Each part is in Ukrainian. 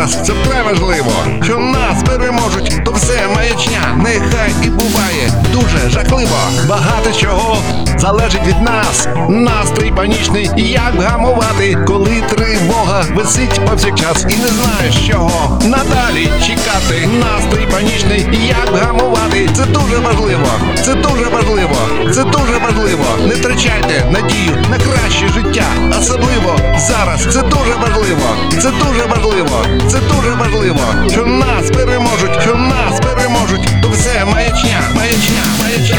зараз це вкрай важливо, що нас переможуть, то все маячня, нехай і буває дуже жахливо. Багато чого залежить від нас, настрій панічний, як вгамувати, коли тривога висить повсякчас і не знаєш чого надалі чекати. Настрій панічний, як вгамувати, це дуже важливо, це дуже важливо, це дуже важливо. Не втрачайте надію на краще життя, особливо зараз. Це дуже важливо, це дуже важливо, це дуже важливо, що нас переможуть, що нас переможуть, то все маячня, маячня, маячня.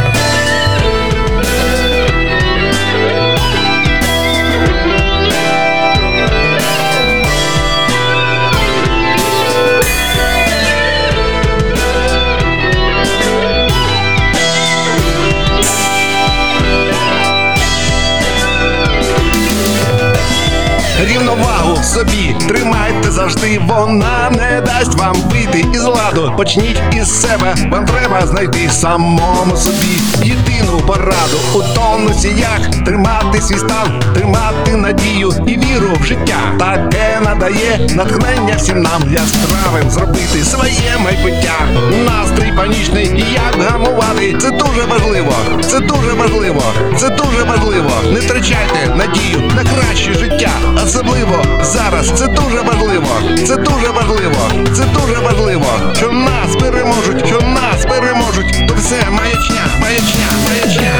Рівновагу в собі тримайте завжди, вона не дасть вам вийти із ладу. Почніть із себе, вам треба знайти самому собі єдину пораду у тонусі, як тримати свій стан, тримати надію і віру в життя. Таке надає натхнення всім нам яскравим зробити своє майбуття. Настрій панічний, як вгамувати, це дуже важливо, це дуже важливо, це дуже важливо. Не втрачайте надію на краще життя, особливо зараз. Це дуже важливо, це дуже важливо, це дуже важливо, що нас переможуть, що нас переможуть, то все маячня, маячня, маячня.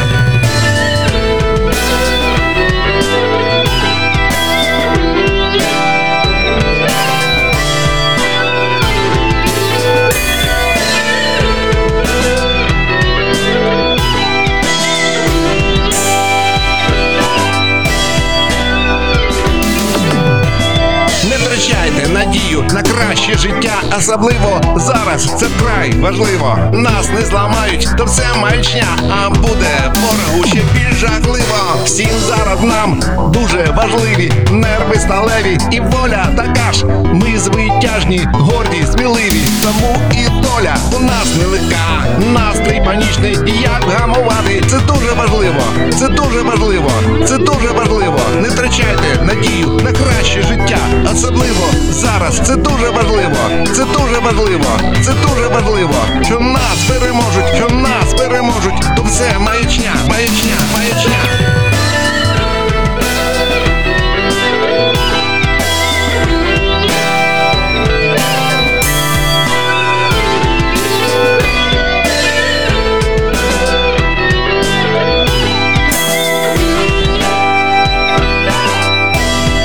Втрачайте надію на краще життя, особливо зараз. Це вкрай важливо. Нас не зламають, то все маячня, а буде ворогу ще більш жахливо. Всім зараз нам дуже важливі нерви сталеві і воля така ж. Ми звитяжні, горді, сміливі, тому і доля у нас нелегка. Настрій панічний, як вгамувати, це дуже важливо, це дуже важливо, це дуже важливо. Не втрачайте надію на краще життя, особливо зараз. Це дуже важливо, це дуже важливо, це дуже важливо, що нас переможуть, що нас переможуть, то все маячня, маячня, маячня.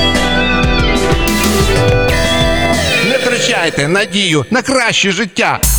Втрачайте надію на краще життя.